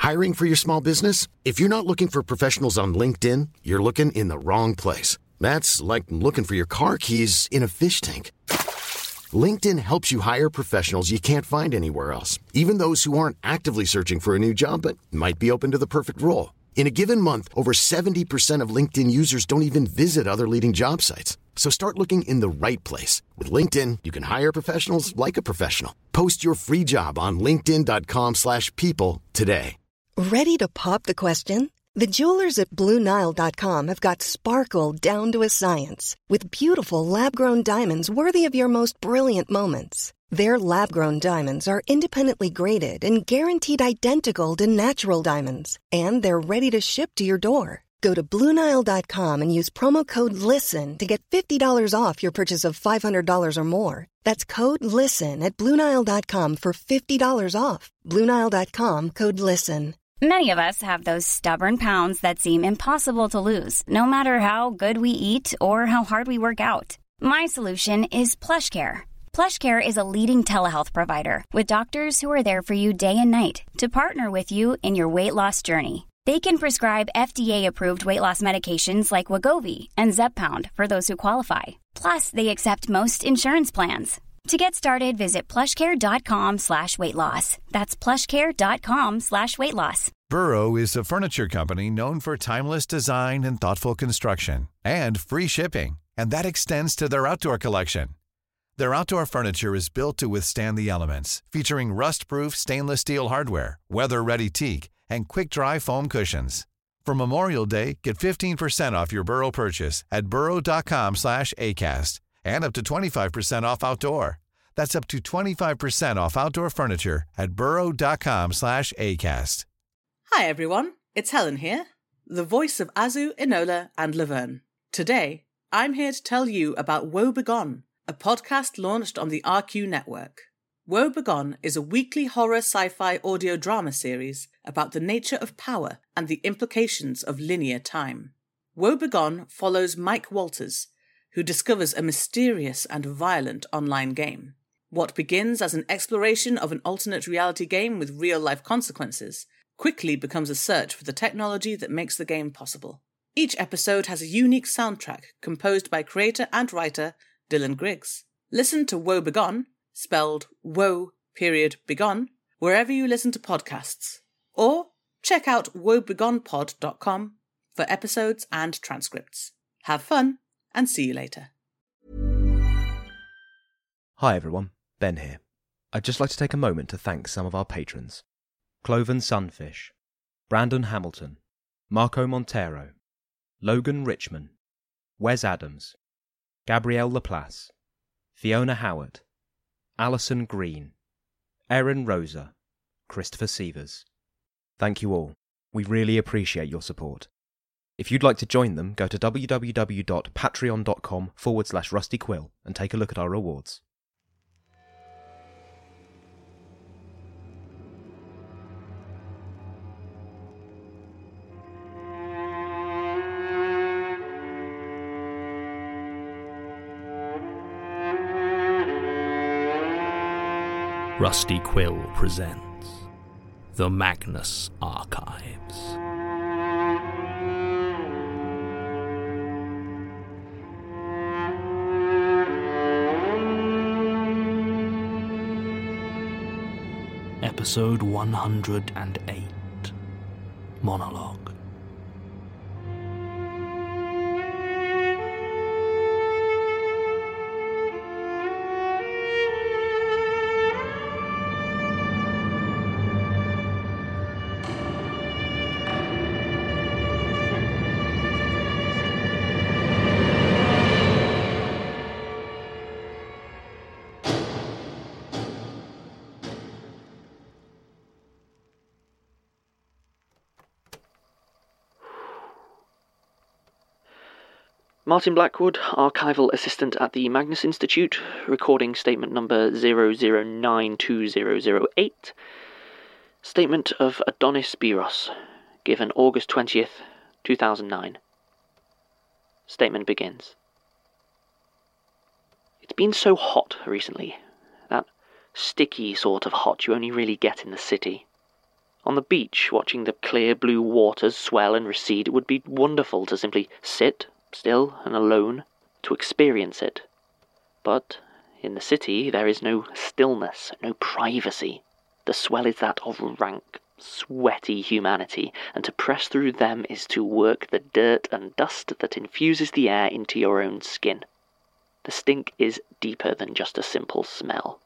Hiring for your small business? If you're not looking for professionals on LinkedIn, you're looking in the wrong place. That's like looking for your car keys in a fish tank. LinkedIn helps you hire professionals you can't find anywhere else, even those who aren't actively searching for a new job but might be open to the perfect role. In a given month, over 70% of LinkedIn users don't even visit other leading job sites. So start looking in the right place. With LinkedIn, you can hire professionals like a professional. Post your free job on linkedin.com/people today. Ready to pop the question? The jewelers at BlueNile.com have got sparkle down to a science with beautiful lab-grown diamonds worthy of your most brilliant moments. Their lab-grown diamonds are independently graded and guaranteed identical to natural diamonds, and they're ready to ship to your door. Go to BlueNile.com and use promo code LISTEN to get $50 off your purchase of $500 or more. That's code LISTEN at BlueNile.com for $50 off. BlueNile.com, code LISTEN. Many of us have those stubborn pounds that seem impossible to lose, no matter how good we eat or how hard we work out. My solution is PlushCare. PlushCare is a leading telehealth provider with doctors who are there for you day and night to partner with you in your weight loss journey. They can prescribe FDA-approved weight loss medications like Wegovy and Zepbound for those who qualify. Plus, they accept most insurance plans. To get started, visit plushcare.com/weightloss. That's plushcare.com/weightloss. Burrow is a furniture company known for timeless design and thoughtful construction, and free shipping, and that extends to their outdoor collection. Their outdoor furniture is built to withstand the elements, featuring rust-proof stainless steel hardware, weather-ready teak, and quick-dry foam cushions. For Memorial Day, get 15% off your Burrow purchase at burrow.com/acast, and up to 25% off outdoor. That's up to 25% off outdoor furniture at burrow.com/acast. Hi everyone, it's Helen here, the voice of Azu, Enola and Laverne. Today, I'm here to tell you about Woe Begone, a podcast launched on the RQ network. Woe Begone is a weekly horror sci-fi audio drama series about the nature of power and the implications of linear time. Woe Begone follows Mike Walters, who discovers a mysterious and violent online game. What begins as an exploration of an alternate reality game with real-life consequences quickly becomes a search for the technology that makes the game possible. Each episode has a unique soundtrack composed by creator and writer Dylan Griggs. Listen to Woe Begone, spelled Woe.Begone, wherever you listen to podcasts. Or check out woebegonepod.com for episodes and transcripts. Have fun, and see you later. Hi everyone, Ben here. I'd just like to take a moment to thank some of our patrons. Cloven Sunfish, Brandon Hamilton, Marco Montero, Logan Richman, Wes Adams, Gabrielle Laplace, Fiona Howard, Alison Green, Erin Rosa, Christopher Sievers. Thank you all. We really appreciate your support. If you'd like to join them, go to www.patreon.com/rustyquill and take a look at our rewards. Rusty Quill presents The Magnus Archives. Episode 108, Monologue. Martin Blackwood, Archival Assistant at the Magnus Institute, recording statement number 0092008. Statement of Adonis Biros, given August 20th, 2009. Statement begins. It's been so hot recently. That sticky sort of hot you only really get in the city. On the beach, watching the clear blue waters swell and recede, it would be wonderful to simply sit, still and alone, to experience it. But in the city there is no stillness, no privacy. The swell is that of rank, sweaty humanity, and to press through them is to work the dirt and dust that infuses the air into your own skin. The stink is deeper than just a simple smell.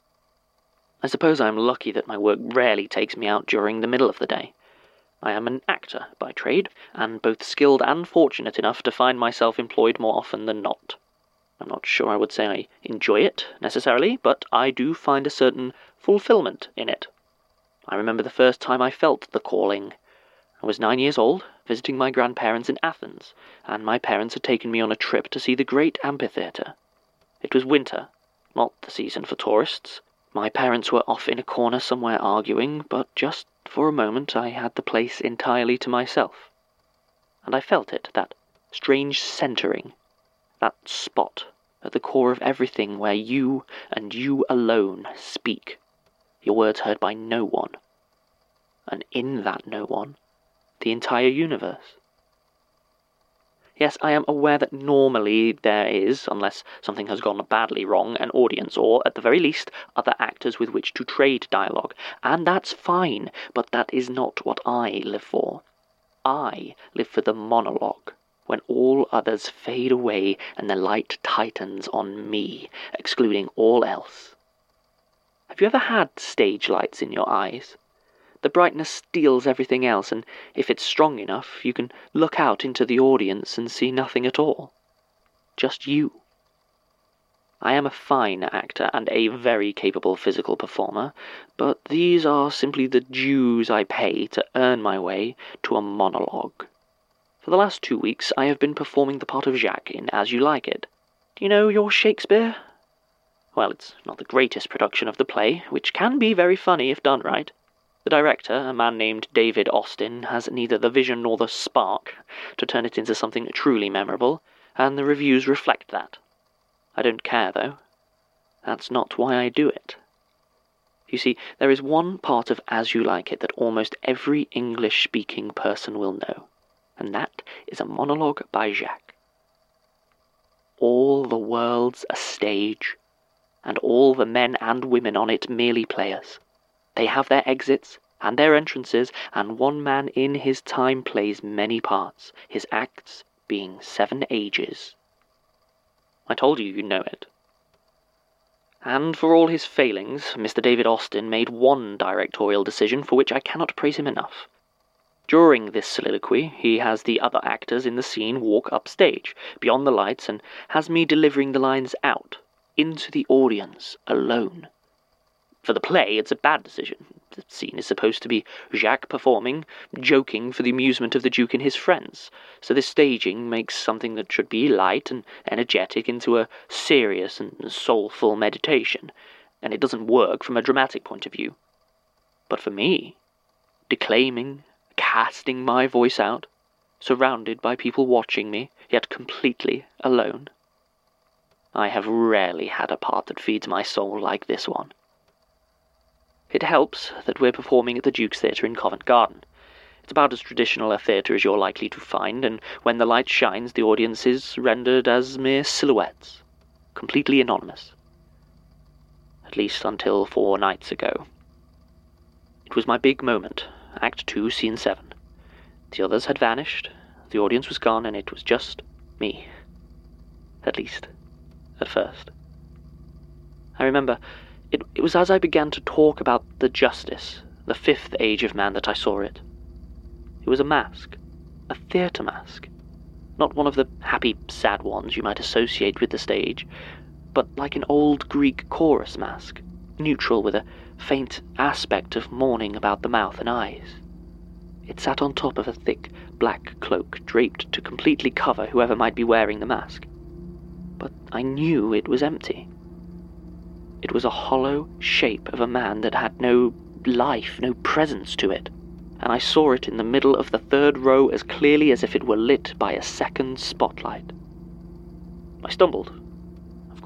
I suppose I am lucky that my work rarely takes me out during the middle of the day. I am an actor by trade, and both skilled and fortunate enough to find myself employed more often than not. I'm not sure I would say I enjoy it, necessarily, but I do find a certain fulfillment in it. I remember the first time I felt the calling. I was 9 years old, visiting my grandparents in Athens, and my parents had taken me on a trip to see the great amphitheatre. It was winter, not the season for tourists. My parents were off in a corner somewhere arguing, but just for a moment I had the place entirely to myself. And I felt it, that strange centering, that spot at the core of everything where you and you alone speak, your words heard by no one, and in that no one, the entire universe. Yes, I am aware that normally there is, unless something has gone badly wrong, an audience, or, at the very least, other actors with which to trade dialogue, and that's fine, but that is not what I live for. I live for the monologue, when all others fade away and the light tightens on me, excluding all else. Have you ever had stage lights in your eyes? The brightness steals everything else, and if it's strong enough, you can look out into the audience and see nothing at all. Just you. I am a fine actor and a very capable physical performer, but these are simply the dues I pay to earn my way to a monologue. For the last 2 weeks, I have been performing the part of Jacques in As You Like It. Do you know your Shakespeare? Well, it's not the greatest production of the play, which can be very funny if done right. The director, a man named David Austin, has neither the vision nor the spark to turn it into something truly memorable, and the reviews reflect that. I don't care, though. That's not why I do it. You see, there is one part of As You Like It that almost every English-speaking person will know, and that is a monologue by Jacques. All the world's a stage, and all the men and women on it merely players. They have their exits and their entrances, and one man in his time plays many parts, his acts being 7 ages. I told you know it. And for all his failings, Mr. David Austin made one directorial decision for which I cannot praise him enough. During this soliloquy, he has the other actors in the scene walk upstage, beyond the lights, and has me delivering the lines out, into the audience, alone. For the play, it's a bad decision. The scene is supposed to be Jacques performing, joking for the amusement of the Duke and his friends, so this staging makes something that should be light and energetic into a serious and soulful meditation, and it doesn't work from a dramatic point of view. But for me, declaiming, casting my voice out, surrounded by people watching me, yet completely alone, I have rarely had a part that feeds my soul like this one. It helps that we're performing at the Duke's Theatre in Covent Garden. It's about as traditional a theatre as you're likely to find, and when the light shines, the audience is rendered as mere silhouettes, completely anonymous. At least until 4 nights ago. It was my big moment, Act 2, Scene 7. The others had vanished, the audience was gone, and it was just me. At least, at first. I remember it was as I began to talk about the justice, the 5th age of man, that I saw it. It was a mask, a theatre mask. Not one of the happy, sad ones you might associate with the stage, but like an old Greek chorus mask, neutral with a faint aspect of mourning about the mouth and eyes. It sat on top of a thick, black cloak draped to completely cover whoever might be wearing the mask. But I knew it was empty. It was a hollow shape of a man that had no life, no presence to it, and I saw it in the middle of the 3rd row as clearly as if it were lit by a second spotlight. I stumbled. Of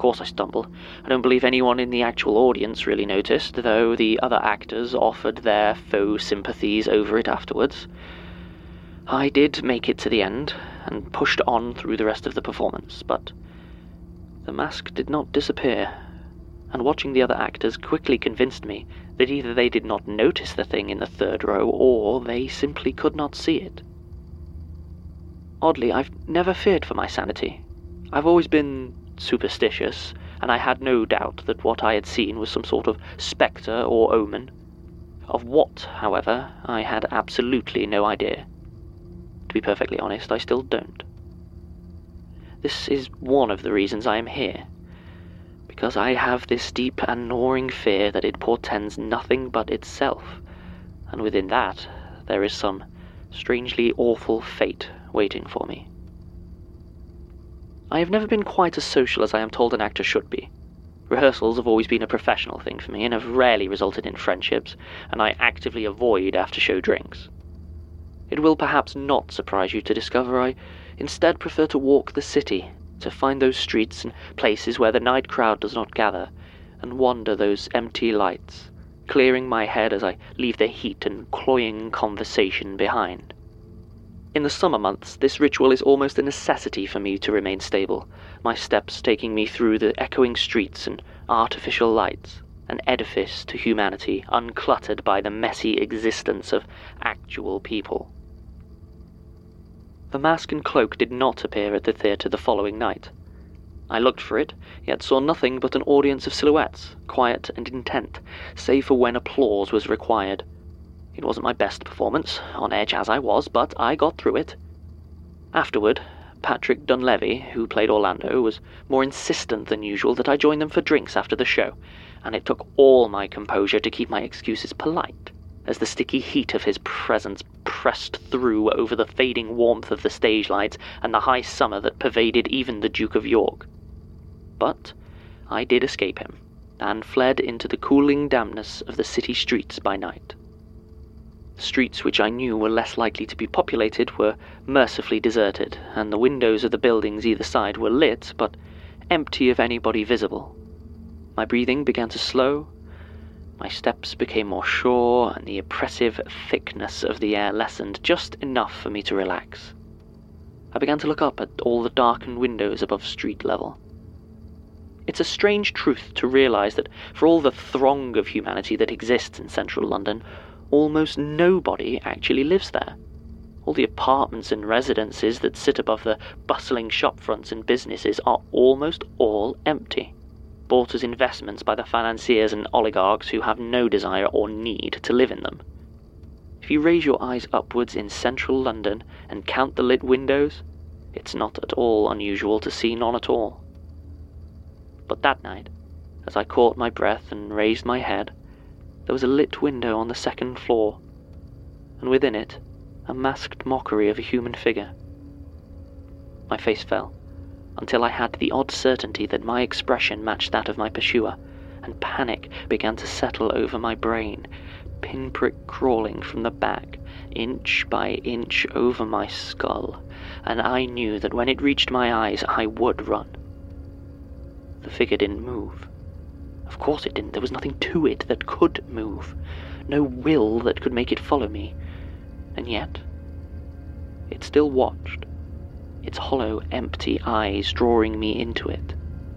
course I stumbled. I don't believe anyone in the actual audience really noticed, though the other actors offered their faux sympathies over it afterwards. I did make it to the end, and pushed on through the rest of the performance, but the mask did not disappear, and watching the other actors quickly convinced me that either they did not notice the thing in the third row, or they simply could not see it. Oddly, I've never feared for my sanity. I've always been superstitious, and I had no doubt that what I had seen was some sort of spectre or omen. Of what, however, I had absolutely no idea. To be perfectly honest, I still don't. This is one of the reasons I am here, because I have this deep and gnawing fear that it portends nothing but itself, and within that there is some strangely awful fate waiting for me. I have never been quite as social as I am told an actor should be. Rehearsals have always been a professional thing for me and have rarely resulted in friendships, and I actively avoid after-show drinks. It will perhaps not surprise you to discover I instead prefer to walk the city, to find those streets and places where the night crowd does not gather, and wander those empty lights, clearing my head as I leave the heat and cloying conversation behind. In the summer months, this ritual is almost a necessity for me to remain stable, my steps taking me through the echoing streets and artificial lights, an edifice to humanity uncluttered by the messy existence of actual people. The mask and cloak did not appear at the theatre the following night. I looked for it, yet saw nothing but an audience of silhouettes, quiet and intent, save for when applause was required. It wasn't my best performance, on edge as I was, but I got through it. Afterward, Patrick Dunleavy, who played Orlando, was more insistent than usual that I join them for drinks after the show, and it took all my composure to keep my excuses polite, as the sticky heat of his presence pressed through over the fading warmth of the stage lights and the high summer that pervaded even the Duke of York. But I did escape him, and fled into the cooling dampness of the city streets by night. Streets which I knew were less likely to be populated were mercifully deserted, and the windows of the buildings either side were lit, but empty of anybody visible. My breathing began to slow, my steps became more sure, and the oppressive thickness of the air lessened just enough for me to relax. I began to look up at all the darkened windows above street level. It's a strange truth to realize that for all the throng of humanity that exists in central London, almost nobody actually lives there. All the apartments and residences that sit above the bustling shop fronts and businesses are almost all empty, bought as investments by the financiers and oligarchs who have no desire or need to live in them. If you raise your eyes upwards in central London and count the lit windows, it's not at all unusual to see none at all. But that night, as I caught my breath and raised my head, there was a lit window on the second floor, and within it, a masked mockery of a human figure. My face fell, until I had the odd certainty that my expression matched that of my pursuer, and panic began to settle over my brain, pinprick crawling from the back, inch by inch over my skull, and I knew that when it reached my eyes I would run. The figure didn't move. Of course it didn't. There was nothing to it that could move. No will that could make it follow me. And yet, it still watched, its hollow, empty eyes drawing me into it.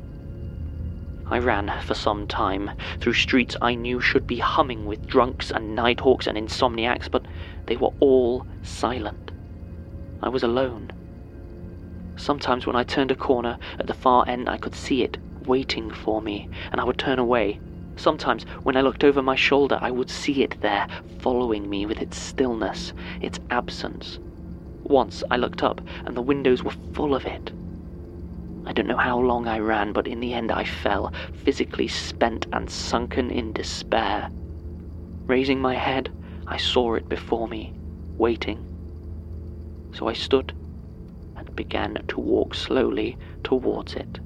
I ran for some time, through streets I knew should be humming with drunks and nighthawks and insomniacs, but they were all silent. I was alone. Sometimes when I turned a corner at the far end I could see it, waiting for me, and I would turn away. Sometimes, when I looked over my shoulder, I would see it there, following me with its stillness, its absence. Once I looked up, and the windows were full of it. I don't know how long I ran, but in the end I fell, physically spent and sunken in despair. Raising my head, I saw it before me, waiting. So I stood, and began to walk slowly towards it.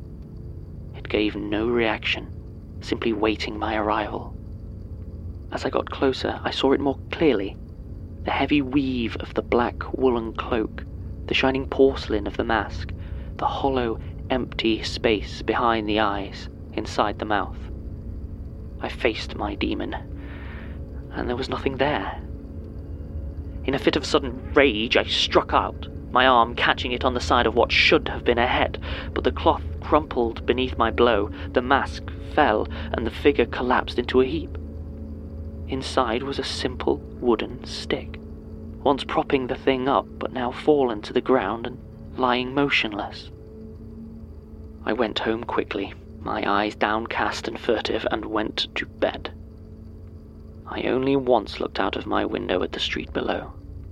It gave no reaction, simply waiting my arrival. As I got closer, I saw it more clearly. The heavy weave of the black woolen cloak, the shining porcelain of the mask, the hollow, empty space behind the eyes, inside the mouth. I faced my demon, and there was nothing there. In a fit of sudden rage, I struck out, my arm catching it on the side of what should have been a head, but the cloth crumpled beneath my blow, the mask fell, and the figure collapsed into a heap. Inside was a simple wooden stick, once propping the thing up, but now fallen to the ground and lying motionless. I went home quickly, my eyes downcast and furtive, and went to bed. I only once looked out of my window at the street below.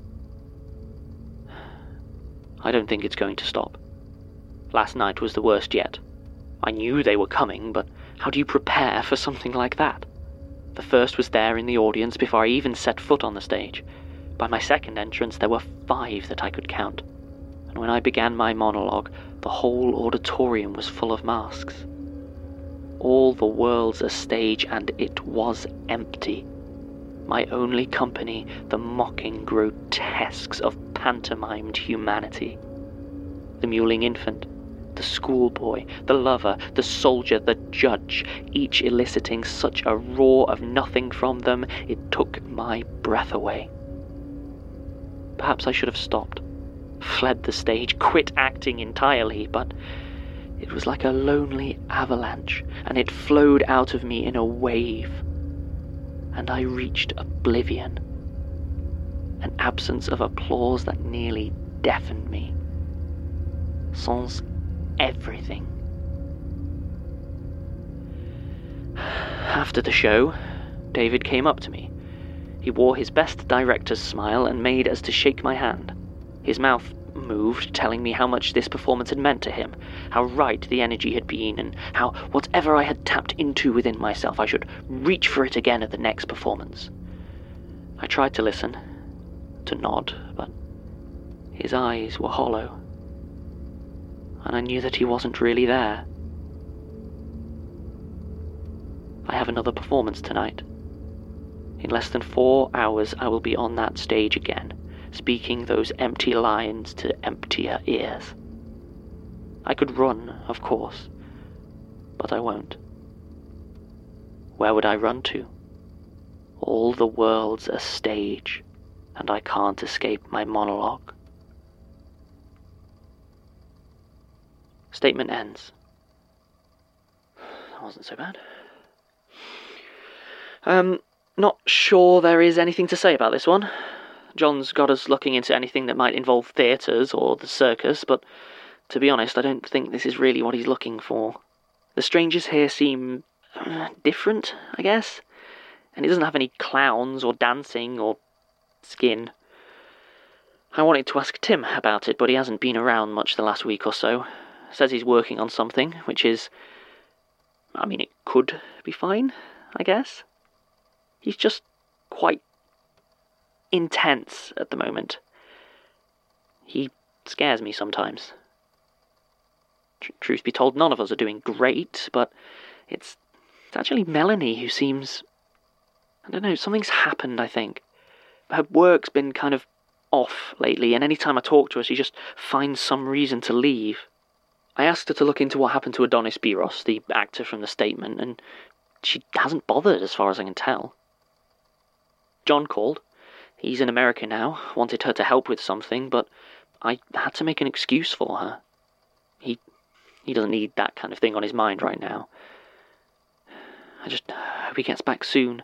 I don't think it's going to stop. Last night was the worst yet. I knew they were coming, but how do you prepare for something like that? The first was there in the audience before I even set foot on the stage. By my second entrance, there were 5 that I could count. And when I began my monologue, the whole auditorium was full of masks. All the world's a stage, and it was empty. My only company, the mocking grotesques of pantomimed humanity. The mewling infant, the schoolboy, the lover, the soldier, the judge, each eliciting such a roar of nothing from them, it took my breath away. Perhaps I should have stopped, fled the stage, quit acting entirely, but it was like a lonely avalanche, and it flowed out of me in a wave. And I reached oblivion, an absence of applause that nearly deafened me. Sans everything. After the show, David came up to me. He wore his best director's smile and made as to shake my hand. His mouth moved, telling me how much this performance had meant to him, how right the energy had been, and how whatever I had tapped into within myself, I should reach for it again at the next performance. I tried to listen, to nod, but his eyes were hollow, and I knew that he wasn't really there. I have another performance tonight. In less than 4 hours, I will be on that stage again, speaking those empty lines to emptier ears. I could run, of course, but I won't. Where would I run to? All the world's a stage, and I can't escape my monologue. Statement ends. That wasn't so bad. Not sure there is anything to say about this one. John's got us looking into anything that might involve theatres or the circus, but to be honest, I don't think this is really what he's looking for. The strangers here seem different, I guess, and he doesn't have any clowns or dancing or skin. I wanted to ask Tim about it, but he hasn't been around much the last week or so. Says he's working on something, which is... it could be fine, I guess. He's just quite intense at the moment. He scares me sometimes. Truth be told, none of us are doing great, but it's actually Melanie who seems... I don't know, something's happened, I think. Her work's been kind of off lately, and any time I talk to her, she just finds some reason to leave. I asked her to look into what happened to Adonis Biros, the actor from The Statement, and she hasn't bothered as far as I can tell. John called. He's in America now, wanted her to help with something, but I had to make an excuse for her. He doesn't need that kind of thing on his mind right now. I just hope he gets back soon.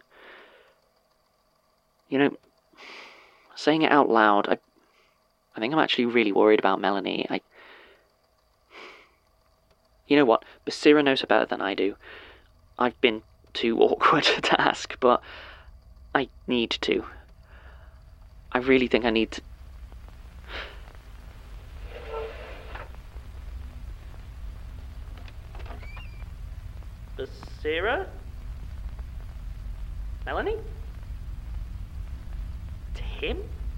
You know, saying it out loud, I think I'm actually really worried about Melanie. You know what? Basira knows her better than I do. I've been too awkward to ask, but I need to. I really think I need to... Basira? Melanie? Tim?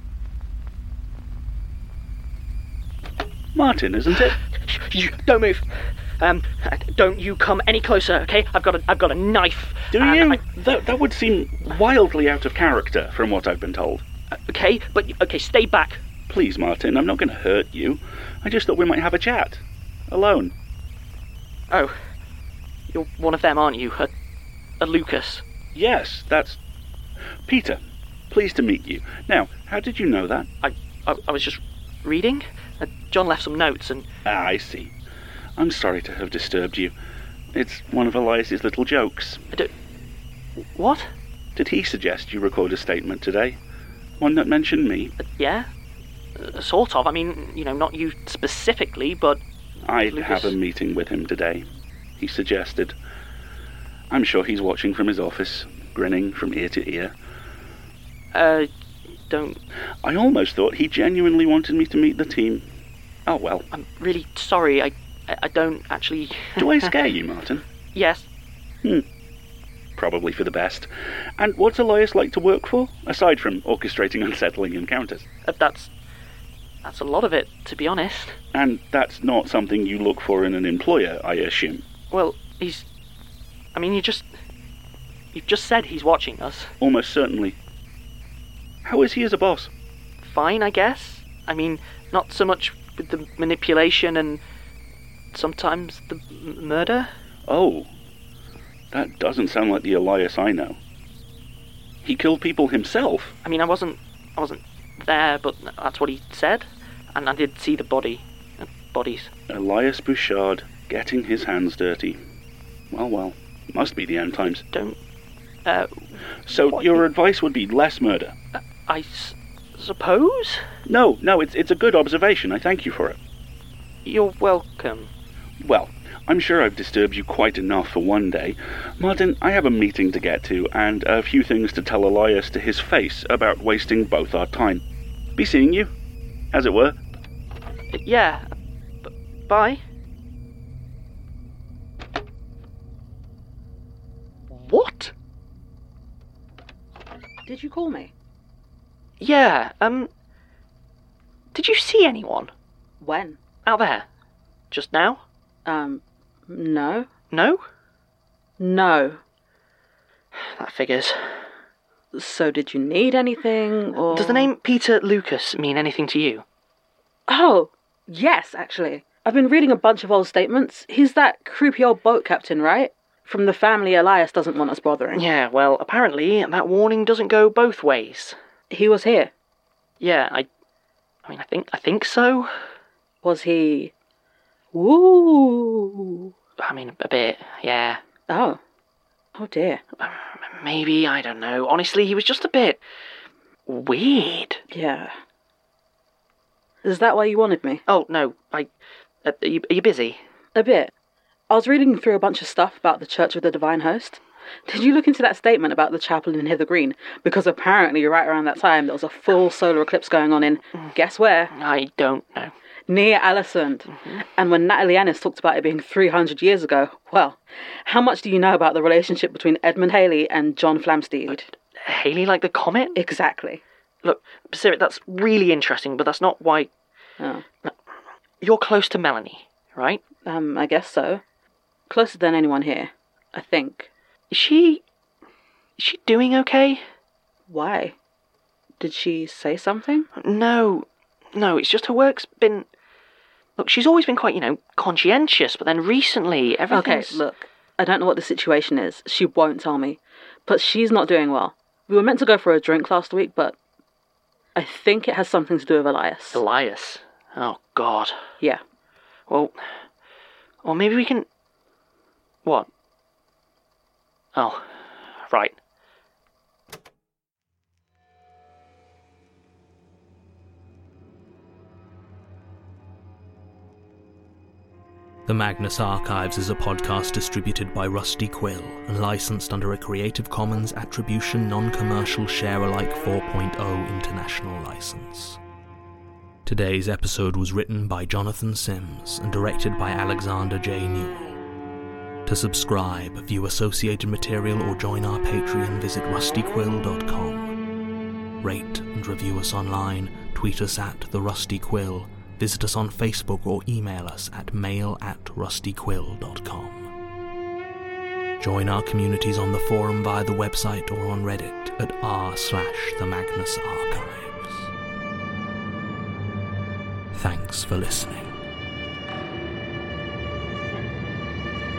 Martin, isn't it? You don't move. Don't you come any closer, okay? I've got a knife. Do you? That would seem wildly out of character from what I've been told. Okay, stay back. Please, Martin, I'm not going to hurt you. I just thought we might have a chat. Alone. Oh, you're one of them, aren't you? A Lucas? Yes, that's... Peter, pleased to meet you. Now, how did you know that? I was just reading. John left some notes and... I see. I'm sorry to have disturbed you. It's one of Elias's little jokes. What? Did he suggest you record a statement today? One that mentioned me? Yeah. Sort of. I mean, not you specifically, but... I'd Lucas. have a meeting with him today, he suggested. I'm sure he's watching from his office, grinning from ear to ear. Don't... I almost thought he genuinely wanted me to meet the team. Oh, well. I'm really sorry. I don't actually... Do I scare you, Martin? Yes. Probably for the best. And what's Elias like to work for, aside from orchestrating unsettling encounters? That's a lot of it, to be honest. And that's not something you look for in an employer, I assume? Well, you've just said he's watching us. Almost certainly. How is he as a boss? Fine, I guess. I mean, not so much with the manipulation and sometimes the murder. Oh, that doesn't sound like the Elias I know. He killed people himself? I mean, I wasn't there, but that's what he said. And I did see the bodies. Elias Bouchard getting his hands dirty. Well, must be the end times. So your advice would be less murder? I suppose? No, it's a good observation. I thank you for it. You're welcome. Well, I'm sure I've disturbed you quite enough for one day. Martin, I have a meeting to get to, and a few things to tell Elias to his face about wasting both our time. Be seeing you, as it were. Yeah. Bye. What? Did you call me? Yeah, did you see anyone? When? Out there. Just now? No. No? No. That figures. So did you need anything, or... Does the name Peter Lucas mean anything to you? Oh, yes, actually. I've been reading a bunch of old statements. He's that creepy old boat captain, right? From the family Elias doesn't want us bothering. Yeah, well, apparently that warning doesn't go both ways. He was here. Yeah, I think so. Was he... Woo! I mean, a bit, yeah. Oh dear. Maybe, I don't know. Honestly, he was just a bit... weird. Yeah. Is that why you wanted me? Oh, no, are you busy? A bit. I was reading through a bunch of stuff about the Church of the Divine Host. Did you look into that statement about the chapel in Hither Green? Because apparently right around that time there was a full solar eclipse going on in... guess where? I don't know. Near Alisund. Mm-hmm. And when Natalie Ennis talked about it being 300 years ago, well, how much do you know about the relationship between Edmund Halley and John Flamsteed? Halley like the comet? Exactly. Look, Sarah, that's really interesting, but that's not why... Oh. You're close to Melanie, right? I guess so. Closer than anyone here, I think. Is she doing okay? Why? Did she say something? No, it's just her work's been... Look, she's always been quite, conscientious, but then recently everything's... Okay, look, I don't know what the situation is. She won't tell me. But she's not doing well. We were meant to go for a drink last week, but I think it has something to do with Elias. Elias? Oh, God. Yeah. Well, maybe we can... What? Oh, right. The Magnus Archives is a podcast distributed by Rusty Quill and licensed under a Creative Commons Attribution Non-Commercial Share-alike 4.0 international license. Today's episode was written by Jonathan Sims and directed by Alexander J. Newell. To subscribe, view associated material, or join our Patreon, visit rustyquill.com. Rate and review us online, tweet us at The Rusty Quill, visit us on Facebook, or email us at mail@rustyquill.com. Join our communities on the forum via the website or on Reddit at r/The Magnus Archives. Thanks for listening.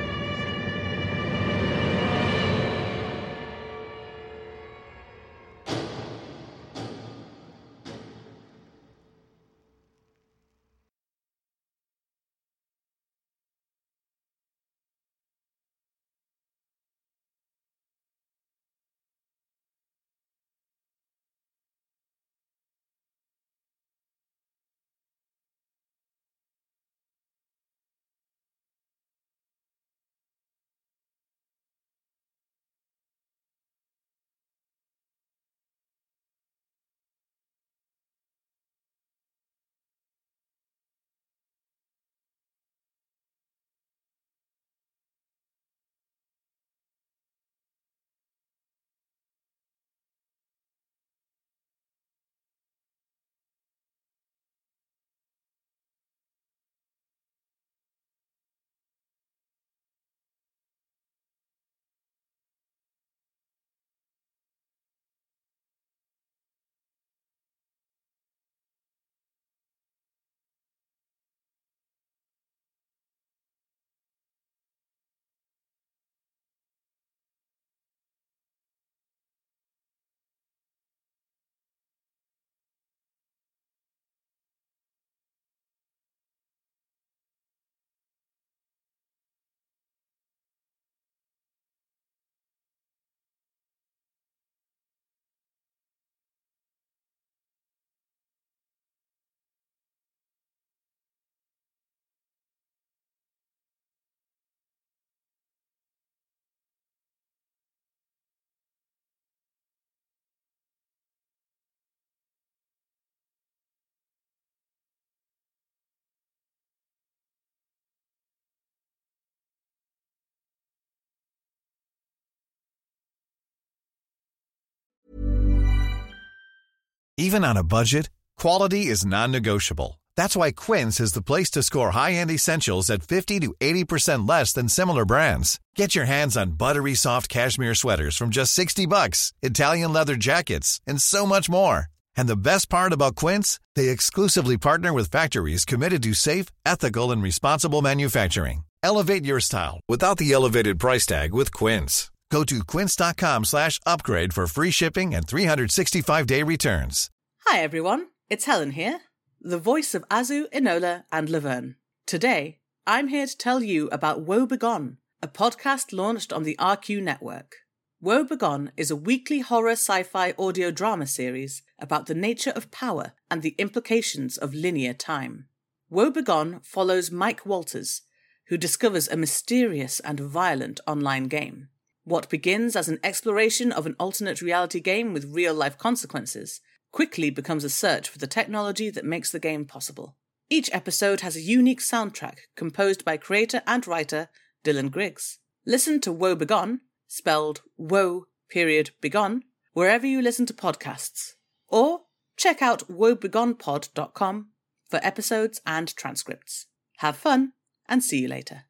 Even on a budget, quality is non-negotiable. That's why Quince is the place to score high-end essentials at 50 to 80% less than similar brands. Get your hands on buttery soft cashmere sweaters from just $60, Italian leather jackets, and so much more. And the best part about Quince, they exclusively partner with factories committed to safe, ethical, and responsible manufacturing. Elevate your style without the elevated price tag with Quince. Go to quince.com/upgrade for free shipping and 365-day returns. Hi everyone, it's Helen here, the voice of Azu, Enola, and Laverne. Today, I'm here to tell you about Woe Begone, a podcast launched on the RQ network. Woe Begone is a weekly horror sci-fi audio drama series about the nature of power and the implications of linear time. Woe Begone follows Mike Walters, who discovers a mysterious and violent online game. What begins as an exploration of an alternate reality game with real-life consequences quickly becomes a search for the technology that makes the game possible. Each episode has a unique soundtrack composed by creator and writer Dylan Griggs. Listen to Woe Begone, spelled Woe.Begone, wherever you listen to podcasts. Or check out woebegonepod.com for episodes and transcripts. Have fun, and see you later.